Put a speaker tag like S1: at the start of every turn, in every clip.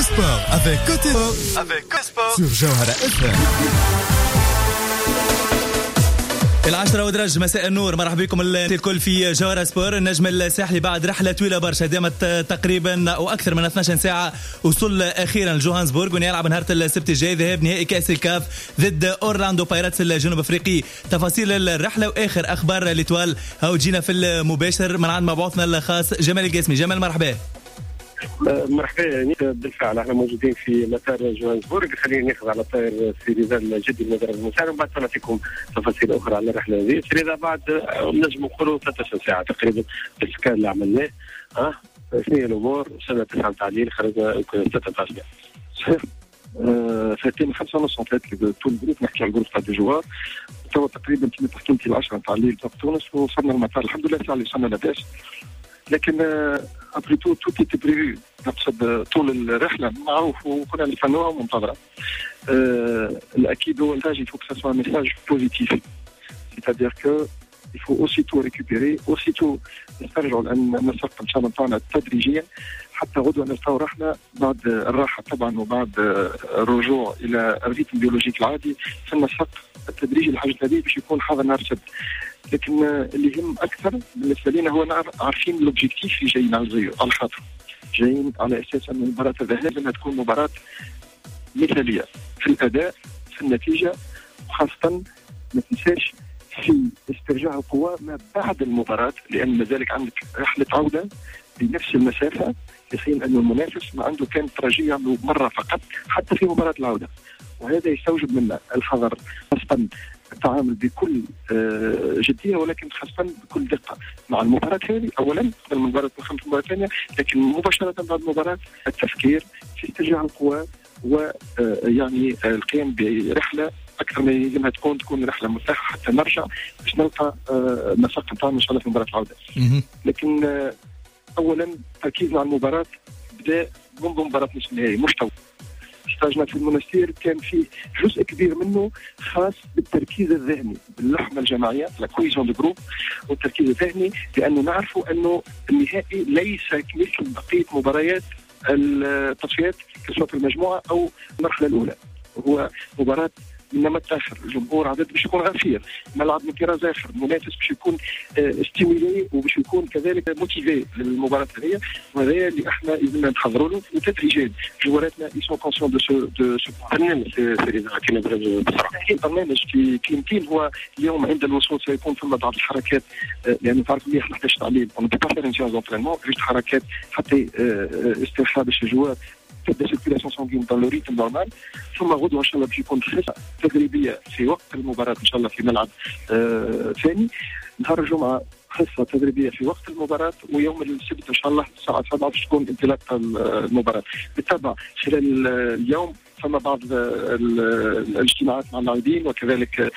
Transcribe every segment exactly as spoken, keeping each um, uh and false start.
S1: Sport avec Côté Sport avec Côté Sport sur جوهرة اف ام. العشرة ودرج مساء النور، مرحبا بكم الكل في جوهرة سبور. النجم الساحلي بعد رحلة طويلة برشا دامت تقريبا أو أكثر من اثنتي ساعة وصل أخيرا لجوهانسبورغ، ويلعب نهار السبت الجاي ذهاب نهائي كأس الكاف ضد أورلاندو بايراتس الجنوب أفريقي. تفاصيل الرحلة وآخر أخبار الإتوال هاو جينا في المباشر من عند مبعوثنا الخاص جمال القاسمي. جمال مرحبا.
S2: مرحبا. يعني بالفعل احنا موجودين في مطار جوهانسبورغ. خلينا ناخذ على طائر سيريزا الجدي المدرب المساعد، وبعد نعطيكم تفاصيل اخرى على الرحله هذه. سيريزا بعد نجم نقولوا ثلاثة عشر ساعه تقريبا بالسكان اللي عملناه. اه شنو هي الامور؟ وصلنا تسعة تعديل، خرجنا يمكن ثلاثة عشر صحيح. فاتين خمسة ونص ساعات طول الجروب، نحكي على الجروب تاع الجوار. تو تقريبا كما تحكمتي العشرة تعديل تاع تونس، وصلنا المطار الحمد لله الساعه اللي وصلنا لاباس. لكن ابري تو تو تي بريفي، نقصد طول الرحله معروف وكنا نفنوها ومنتظره. أه الاكيد هو الانتاج يفو كو سوا ميساج بوزيتيف، c'est-à-dire que il faut aussitôt récupérer aussitôt نسترجعوا لان نسق ان شاء الله نتاعنا تدريجيا حتى غدوه نلقاو راحنا بعد الراحه طبعا، وبعد الرجوع الى الريتم البيولوجيك العادي في النسق التدريجي لحاجه هذه باش يكون حاضر نهار السبت. لكن اللي يهم اكثر بالنسبه لنا هو عارفين الاوبجيكتيف اللي جايين على الزيو، على الخاطر جايين على اساس ان مباراه الذهاب انها تكون مباراه مثاليه في الاداء في النتيجه، وخاصه ما تنساش في استرجاع القوى ما بعد المباراه، لان مازالك عندك رحله عوده بنفس المسافه، في حين ان المنافس ما عنده كان تراجيع عنده مره فقط حتى في مباراه العوده، وهذا يستوجب منا الحذر، خاصه التعامل بكل جديه ولكن خاصه بكل دقه مع المباراه هذه اولا قبل المباراه الخامسه المباراه الثانيه، لكن مباشره بعد المباراه التفكير في استرجاع القوى ويعني القيام برحله اكثر ما يلزمها تكون تكون رحله مرتاحه حتى نرجع باش نلقى مساق نتاعنا ان شاء الله في مباراه العوده. لكن اولا تركيزنا على المباراه بدا منذ مباراه نصف النهائي، مش تو. استاجنا في المنستير كان فيه جزء كبير منه خاص بالتركيز الذهني، باللحمه الجماعيه، لا كويزون دو جروب، والتركيز الذهني، لانه نعرفوا انه النهائي ليس مثل بقيه مباريات التصفيات سواء في المجموعه او المرحله الاولى، هو مباراه انما التاخر الجمهور عدد باش يكون غفير، ملعب من طراز اخر، المنافس باش يكون استيميلي وباش يكون كذلك موتيفي للمباراه هذه، وهذا اللي احنا لازمنا نحضروا له وتدريجيا. جواراتنا يسون كونسيون دو سو دو سو برنامج سيريزا كيما بصراحه. البرنامج في كلمتين هو اليوم عند الوصول سيكون ثم بعض الحركات، لانه تعرف مليح نحتاج تعليم، اون با فير ان سيونس دونترينمون، جوست حركات حتى استرخاء باش الجوار تبدا سيركيلاسيون سانغين دون لو ريتم نورمال، ثم غدوه ان شاء الله باش يكون حصه تدريبيه في وقت المباراه ان شاء الله في ملعب آه ثاني، نهار الجمعه حصه تدريبيه في وقت المباراه، ويوم السبت ان شاء الله الساعه سبعة باش تكون انطلاق المباراه. بالطبع خلال اليوم ثم بعض الاجتماعات مع اللاعبين، وكذلك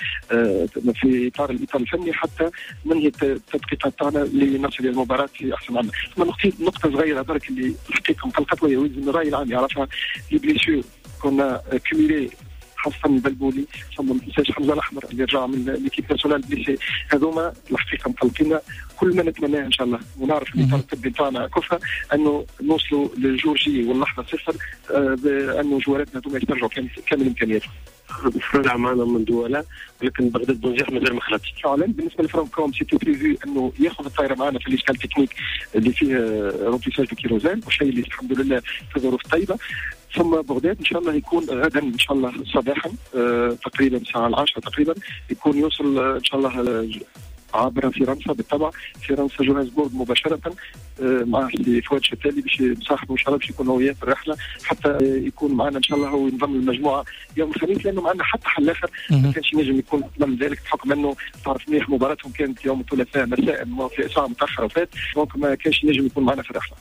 S2: في اطار الاطار الفني حتى ننهي التدقيقات تاعنا لنصل الى المباراه في احسن عمل. ثم نقطه نقطه صغيره برك اللي الحقيقه مقلقه وهي ولازم الراي العام يعرفها، لي بليسيور كنا كوميلي خاصة البلبولي، ثم ما ننساش حمزة الأحمر اللي رجع من ليكيب ناسيونال بليسي، هذوما الحقيقة مقلقين. كل ما نتمناه إن شاء الله ونعرف الإطار الطبي تاعنا كفة أنه نوصلوا للجورجي واللحظة صفر، آه بأنه جواراتنا هذوما يسترجعوا كامل إمكانياتهم. فرنسا معنا من دوله، ولكن بغداد بونجيح مازال ما خلاتش. فعلا بالنسبه لفرانكوم سيتي بريفي انه ياخذ الطائره معنا في الاشكال تكنيك اللي فيه رومبليساج دو كيروزان، والشيء اللي الحمد لله في ظروف طيبه. ثم بغداد ان شاء الله يكون غدا ان شاء الله صباحا آه تقريبا الساعه العاشرة تقريبا يكون يوصل آه ان شاء الله عبر فرنسا، بالطبع فرنسا جوهانسبورغ مباشره آه مع فؤاد شتالي باش يصاحبوا ان شاء الله باش يكون هو في الرحله حتى آه يكون معنا ان شاء الله هو ينضم للمجموعه يوم الخميس، لانه معنا حتى حل اخر ما كانش ينجم يكون من ذلك بحكم انه تعرف مليح مباراتهم كانت يوم الثلاثاء مساء في ساعه متاخره وفات، دونك ما كانش ينجم يكون معنا في الرحله.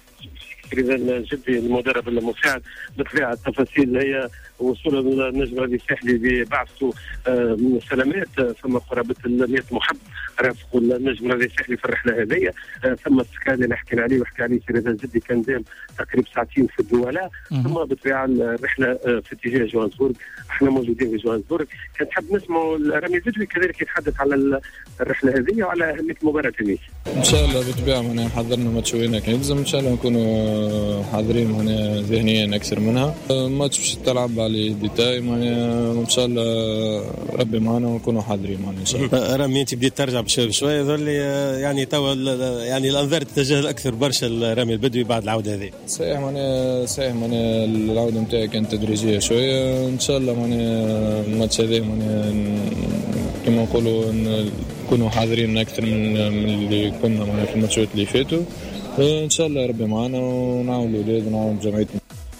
S2: الجدي المدرب المساعد بالطبيعه التفاصيل هي وصول النجم الرياضي الساحلي ببعثه من السلامات، ثم قرابه مئة محب رافقوا النجم الرياضي الساحلي في الرحله هذه، ثم السكان اللي حكينا عليه وحكى عليه سيريزا الجدي كان دام تقريبا ساعتين في الدوله، ثم بالطبيعه الرحله في اتجاه جوهانسبورغ. احنا موجودين في جوهانسبورغ، كان حاب نسمعوا رامي البدوي كذلك يتحدث على الرحله هذه وعلى اهميه المباراه هذه.
S3: ان شاء الله بالطبيعه معناها حضرنا ماتش هناك، يلزم ان شاء الله نكونوا حاضرين معناها ذهنيا أكثر منها. ماتش باش تلعب على ديتاي معناها إن شاء الله ربي معنا ونكونوا حاضرين معنا إن شاء الله.
S4: رامي أنت بديت ترجع بشوية ذولي يعني توا يعني الأنظار تتجه أكثر برشا رامي البدوي بعد العودة هذه.
S3: صحيح معناها صحيح معناها العودة متاعي كانت تدريجية شوية إن شاء الله معناها الماتش هذا معناها كما نقولوا نكونوا حاضرين أكثر من اللي كنا معنا في الماتشات اللي فاتوا إن شاء الله ربي معنا ونعاونوا الأولاد ونعاونوا جمعيتنا.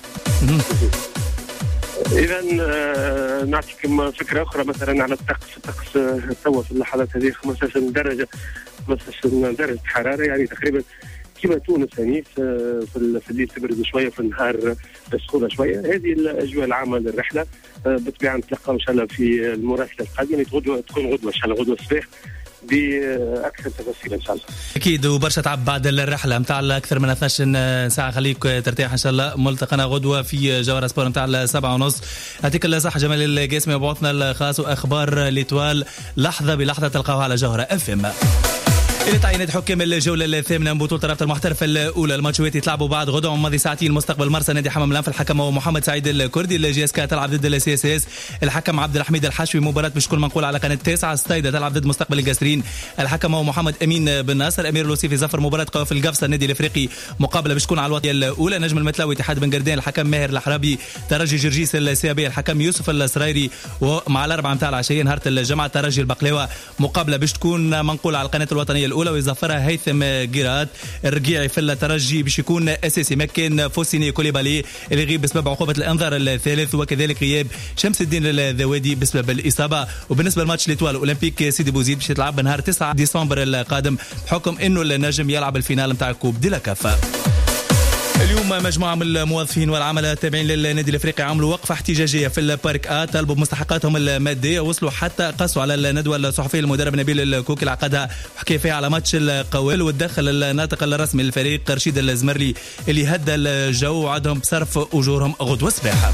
S2: إذا نعطيكم فكرة أخرى مثلا على الطقس. الطقس توا في اللحظات هذه خمسة عشر درجة خمسة عشر درجة حرارة يعني تقريبا كما تونس يعني في الليل تبرد شوية في النهار سخونة شوية. هذه الأجواء العامة للرحلة بالطبيعة نتلقى إن شاء الله في المراسلة القادمة تكون غدوة إن شاء الله غدوة الصباح بأكثر تفاصيل إن شاء الله.
S1: أكيد وبرشا تعب بعد الرحلة متاع أكثر من اثناش ساعة. خليك ترتاح إن شاء الله. ملتقنا غدوة في جوهر سبور متاع السبعة ونص. يعطيك الصحة جمال القاسمي وبعثنا الخاص وأخبار ليتوال لحظة بلحظة تلقاوها على جوهر اف ام. إلى تعيينات حكام الجولة الثامنة من بطولة رابطة المحترفة الأولى. الماتشات يتلعبوا بعد غدوة ماضي ساعتين. مستقبل مرسى نادي حمام الأنف الحكم هو محمد سعيد الكردي. الجي اس كا تلعب ضد السي اس اس. الحكم عبد الحميد الحشوي. مباراة بشكل منقول على قناة تسعة. ستايدا تلعب ضد مستقبل القاسرين. الحكم هو محمد أمين بن ناصر. أمير الوصيفي زفر. مباراة قوى في القفصة النادي الأفريقي مقابلة بشكون على الوطنية الأولى. نجم المتلاوي اتحاد بن قردان. الحكم ماهر الحرابي ترجي جرجيس السيابي. الحكم يوسف السرايري. ومع الأربعة متاع العشية نهار الجمعة ترجي البقلاوة مقابلة باش تكون منقولة على القناة الوطنية الأولى ويزفرها هيثم جيرات. الرجيعي في الترجي باش يكون اساسي مكان فوسيني كوليبالي اللي يغيب بسبب عقوبه الانذار الثالث وكذلك غياب شمس الدين الذوادي بسبب الاصابه. وبالنسبه لماتش ليتوال اولمبيك سيدي بوزيد باش يتلعب نهار تسعة ديسمبر القادم بحكم انه النجم يلعب الفينال نتاع كوب دي لا كاف. اليوم مجموعة من الموظفين والعملاء التابعين للنادي الافريقي عملوا وقفة احتجاجية في البارك آ. طالبوا بمستحقاتهم المادية. وصلوا حتى قصوا على الندوة الصحفية المدرب نبيل الكوكي اللي عقدها وحكى فيها على ماتش القوال. وتدخل الناطق الرسمي للفريق رشيد الزمرلي اللي هدى الجو وعدهم بصرف اجورهم غدوة الصباح.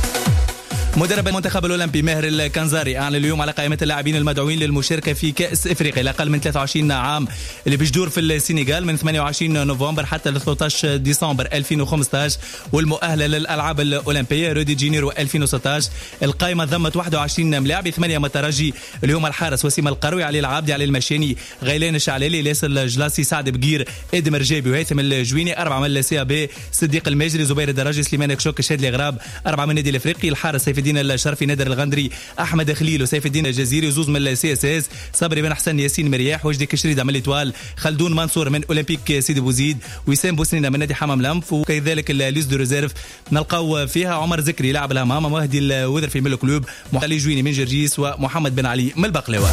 S1: مدرب المنتخب الأولمبي ماهر الكنزاري أعلن اليوم على قائمة اللاعبين المدعوين للمشاركة في كأس إفريقيا لأقل من ثلاثة وعشرين عام اللي بيجدور في السنغال من ثمانية وعشرين نوفمبر حتى ل ثلاثة عشر ديسمبر ألفين وخمسة عشر والمؤهلة للألعاب الأولمبية ريو دي جانيرو ألفين وستة عشر. القائمة ضمت واحد وعشرين ملاعب ثمانية مترجي اليوم الحارس وسيم القروي علي العابدي علي المشاني غيلان الشعلالي لاسل الجلاسي سعد بقير ادم رجابي وهيثم الجويني. أربعة من السي بي صديق المجري زبير الدراجي سليمان كشوك شادلي غراب. أربعة من النادي الافريقي الحارس سيف الدين الشرفي نادر الغندري احمد خليل وسيف الدين الجزيري. زوز من السي اس اس صبري بن حسن ياسين مرياح وجدي كشريده من ليتوال. خلدون منصور من اولمبيك سيدي بوزيد. وسام بوسنينه من نادي حمام الانف. وكذلك الليز دو ريزيرف نلقاو فيها عمر زكري لاعب الهمام مهدي الوذر في ميلو كلوب محلي جويني من جرجيس ومحمد بن علي من البقلاوه.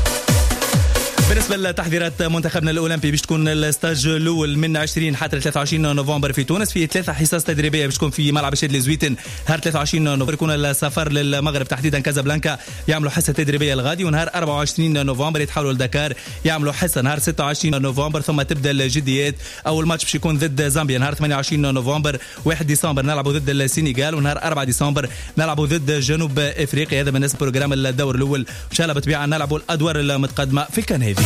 S1: بالنسبة لتحضيرات منتخبنا الأولمبي باش تكون الستاج الأول من عشرين حتى ثلاثة وعشرين نوفمبر في تونس في ثلاثة حصص تدريبية باش تكون في ملعب الشادلي زويتن نهار ثلاثة وعشرين نوفمبر. يكون السفر للمغرب تحديدا كازابلانكا يعملوا حصة تدريبية الغادي. ونهار أربعة وعشرين نوفمبر يتحولوا لدكار يعملوا حصة نهار ستة وعشرين نوفمبر. ثم تبدأ الجديات. أول ماتش باش يكون ضد زامبيا نهار ثمانية وعشرين نوفمبر. واحد ديسمبر نلعبوا ضد السنغال. ونهار أربعة ديسمبر نلعبوا ضد جنوب أفريقيا. هذا بالنسبة لبروجرام الدور الأول. إن شاء الله بطبيعة نلعبوا الأدوار المتقدمة في الكنهيفي.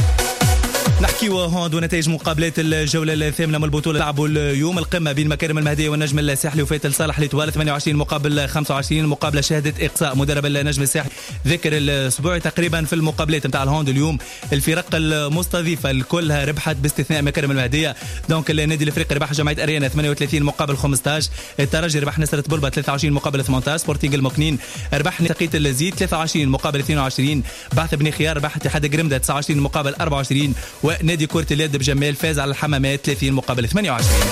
S1: نحكيو هون ونتائج مقابلات الجولة الثامنة من البطولة. لعبوا اليوم القمة بين مكارم المهدية والنجم الساحلي وفيتل صالح ليتوال ثمانية وعشرين مقابل خمسة وعشرين. مقابلة شهدت إقصاء مدرب النجم الساحلي ذكر الأسبوع تقريبا في المقابلات نتاع الهوند اليوم. الفرق المستضيفة الكلها ربحت باستثناء مكارم المهدية. دونك النادي الافريقي ربح جمعية أريانا ثمانية وثلاثين مقابل خمسة عشر. الترجي ربح نصرة بلبة ثلاثة وعشرين مقابل ثمانية عشر. سبورتينغ المكنين ربح تقيت الزيت ثلاثة وعشرين مقابل اثنين وعشرين. بعث بن خيار ربح اتحاد قرمدة تسعة وعشرين مقابل أربعة وعشرين. ونادي كرة اليد بجمال فاز على الحمامات ثلاثين مقابل ثمانية وعشرين.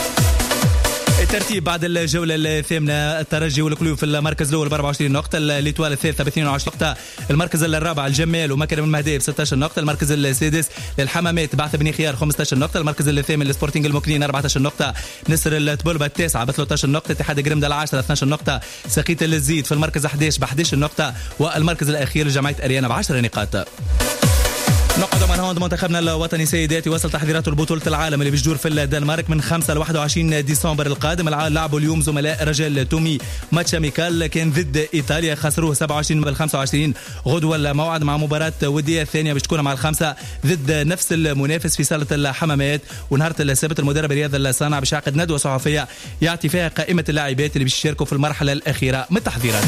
S1: الترتيب بعد الجولة الثامنة الترجي والكلوب في المركز الأول ب أربعة وعشرين نقطة. الإيتوال الثالثة ب اثنين وعشرين نقطة. المركز الرابع الجمال ومكرم المهدي ب ستة عشر نقطة. المركز السادس للحمامات بعث بن خيار خمسة عشر نقطة. المركز الثامن للسبورتينغ المكنين أربعة عشر نقطة. نصر التبلبة التاسعة ب ثلاثة عشر نقطة. اتحاد قرمدة العاشرة اثنتي عشرة نقطة. سقيت الزيت في المركز أحد عشر ب أحد عشر نقطة. والمركز الأخير جمعية أريانا ب عشر نقاط. نقعد من هون منتخبنا الوطني سيداتي وصل تحضيراته لبطولة العالم اللي بتجدور في الدنمارك من خمسة لواحد وعشرين ديسمبر القادم. لعبوا اليوم زملاء رجال تومي ماتش ميكال كان ضد إيطاليا، خسروه سبعة وعشرين بال خمسة وعشرين. غدوة الموعد مع مباراة ودية الثانية باش تكون مع الخمسة ضد نفس المنافس في صالة الحمامات. ونهار السبت المدرب رياض الصانع باش يعقد ندوة صحفية يعطي فيها قائمة اللاعبات اللي باش يشاركوا في المرحلة الأخيرة من التحضيرات.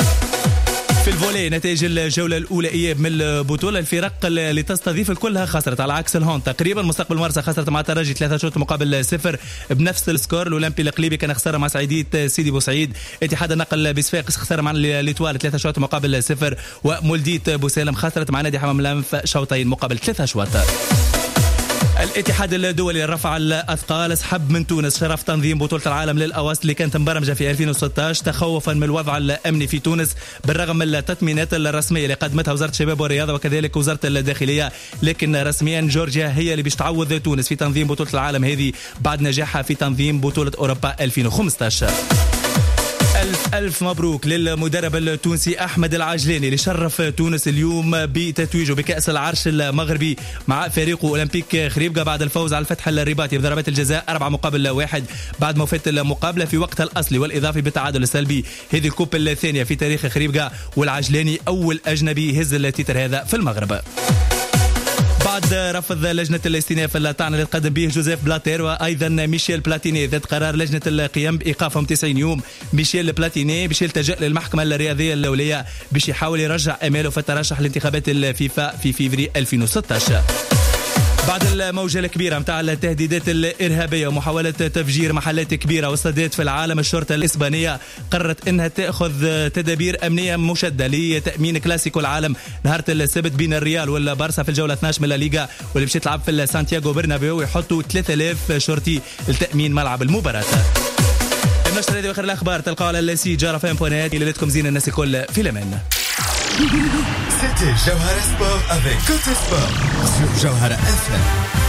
S1: في الفولي نتائج الجولة الأولى إياب من البطولة، الفرق اللي تستضيف كلها خسرت على عكس الهون تقريبا. مستقبل مرسى خسرت مع الترجي ثلاثة شوط مقابل صفر بنفس السكور. الأولمبي القليبي كان خسارة مع سعيدية سيدي بوسعيد. اتحاد النقل بصفاقس خسارة مع الإتوال ثلاثة شوط مقابل صفر. ومولديت بوسالم خسرت مع نادي حمام الأنف شوطين مقابل ثلاثة شوط. الاتحاد الدولي لرفع الأثقال سحب من تونس شرف تنظيم بطولة العالم للأواسط اللي كانت مبرمجة في ألفين وستة عشر تخوفا من الوضع الأمني في تونس بالرغم من التثمينات الرسمية اللي قدمتها وزارة الشباب والرياضة وكذلك وزارة الداخلية. لكن رسميا جورجيا هي اللي باش تعوض تونس في تنظيم بطولة العالم هذه بعد نجاحها في تنظيم بطولة أوروبا ألفين وخمسة عشر. ألف ألف مبروك للمدرب التونسي أحمد العجلاني اللي شرف تونس اليوم بتتويجه بكأس العرش المغربي مع فريقه أولمبيك خريبكا بعد الفوز على الفتح الرباطي بضربات الجزاء أربعة مقابل واحد بعد ما فات المقابلة في وقتها الأصلي والإضافي بالتعادل السلبي. هذه الكوب الثانية في تاريخ خريبكا والعجلاني أول أجنبي يهز التتر هذا في المغرب. بعد رفض لجنة الاستئناف الطعن اللي تقدم به جوزيف بلاتير وأيضا ميشيل بلاتيني ذات قرار لجنة القيام بإيقافهم تسعين يوم. ميشيل بلاتيني باش يلتجأ للمحكمة الرياضية الدولية باش يحاول يرجع أماله في الترشح لانتخابات الفيفا في فيفري ألفين وستة عشر. بعد الموجة الكبيرة متاع التهديدات الإرهابية ومحاولة تفجير محلات كبيرة واستادات في العالم، الشرطة الإسبانية قررت أنها تأخذ تدابير أمنية مشددة لتأمين كلاسيكو العالم نهار السبت بين الريال والبارسا في الجولة اثناعش من الليغا واللي باش تلعب في سانتياغو برنابيو ويحطوا ثلاثة آلاف شرطي لتأمين ملعب المباراة. النشرة هذه وآخر الأخبار تلقاو على السي جارة فام بونات. إلى لكم زين الناس الكل في الأمان.
S5: C'était Jawhara Sport avec Côté Sport sur Jawhara F M.